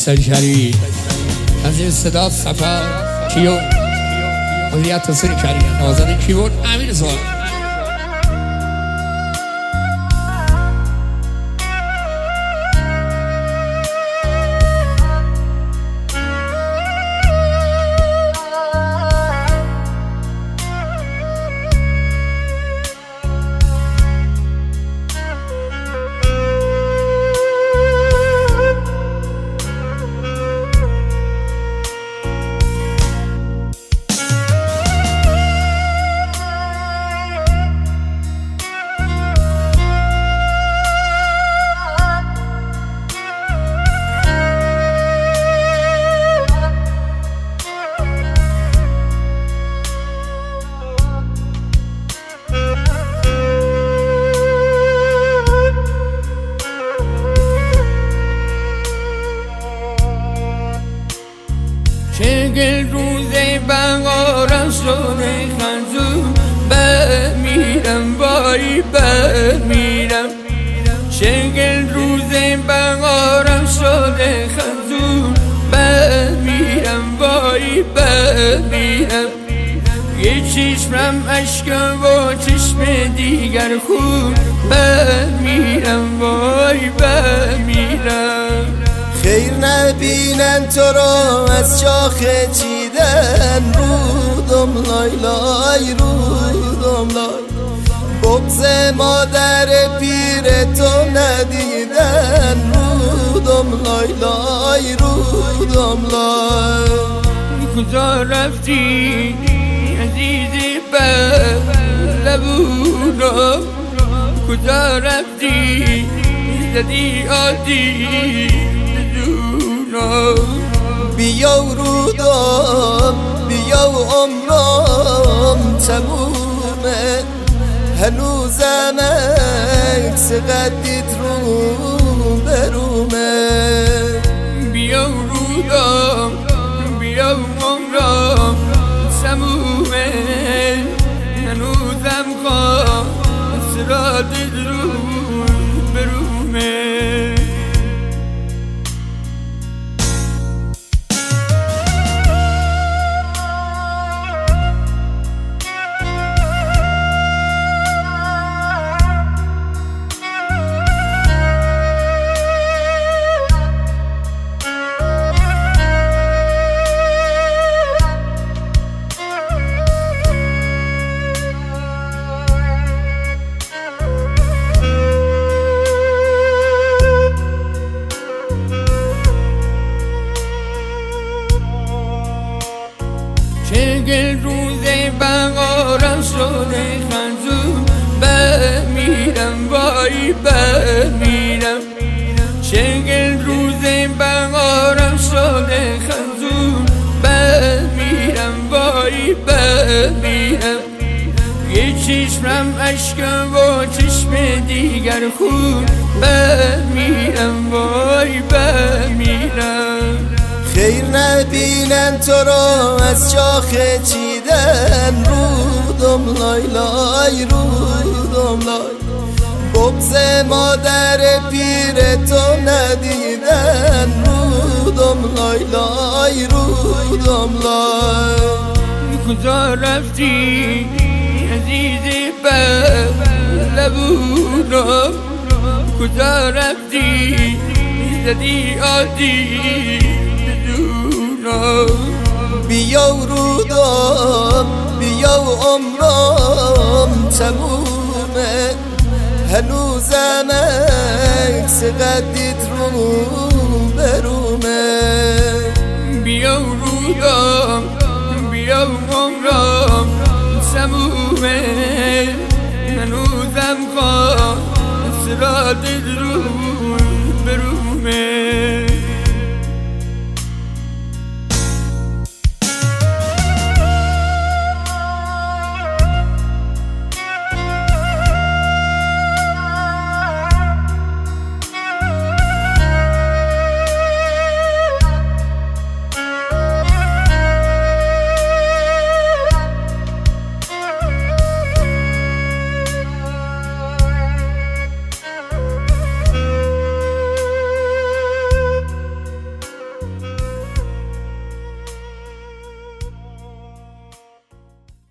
دوستان شریف از این صدا سفر کیو مدیریت تصویر کریم آزاده کیبورد امیر سوال چگل روزه بهارم شده خنجون بمیرم وای بمیرم چگل روزه بهارم شده خنجون بمیرم وای بمیرم یه چشمم اشک و چشم دیگر خون بمیرم وای بمیرم خیر نبینن تو را از شاخه چیدن رودم لای لای رودم لای بغض مادر پیر تو ندیدن رودم لای لای رودم لای کجا رفتی عزیزی به لبونم کجا رفتی زدی آدی بیا و رودم بیا و عمرم تمومه هنوزم عکس قدیت رو برومه بیا و رودم بیا و عمرم تمومه هنوزم قدیت رو برومه چگل روزه بهارم شده خنجون بمیرم وای بمیرم چگل روزه بهارم شده خنجون بمیرم وای بمیرم یه چشمم اشک و چشم دیگر خون بمیرم وای بمیرم خیر نبینن تو را از شاخه چیدن رودم لای لای رودم لای بغض مادر پیر تو ندیدن رودم لای لای رودم لای کجا رفتی عزیزی به لبونم کجا رفتی زدی آدی بیا و رودم بیا و عمرم تمومه هنوزم عکس قدیت رو برومه بیا و رودم بیا و عمرم تمومه هنوزم قدیت